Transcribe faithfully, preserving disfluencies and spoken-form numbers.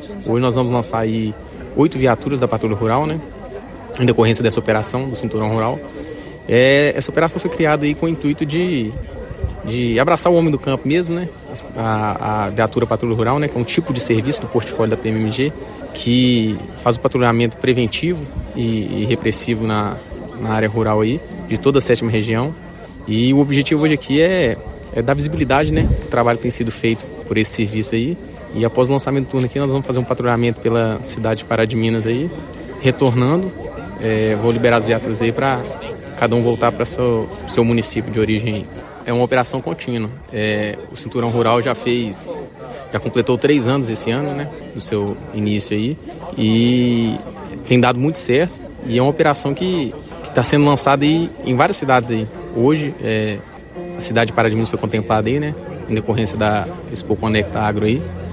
Hoje nós vamos lançar aí oito viaturas da Patrulha Rural, né? Em decorrência dessa operação do Cinturão Rural. É, essa operação foi criada aí com o intuito de, de abraçar o homem do campo mesmo, né? A, a viatura Patrulha Rural, né? Que é um tipo de serviço do portfólio da P M M G que faz o patrulhamento preventivo e, e repressivo na, na área rural aí, de toda a sétima região. E o objetivo hoje aqui é, é dar visibilidade, né? O trabalho que tem sido feito por esse serviço aí. E após o lançamento do turno aqui, nós vamos fazer um patrulhamento pela cidade de Pará de Minas aí, retornando. É, vou liberar as viaturas aí para cada um voltar para o seu, seu município de origem. É uma operação contínua. É, o Cinturão Rural já fez, já completou três anos esse ano, né, do seu início aí, e tem dado muito certo. E é uma operação que está sendo lançada aí em várias cidades aí. Hoje, é, a cidade de Pará de Minas foi contemplada aí, né, em decorrência da Expo Conecta Agro aí.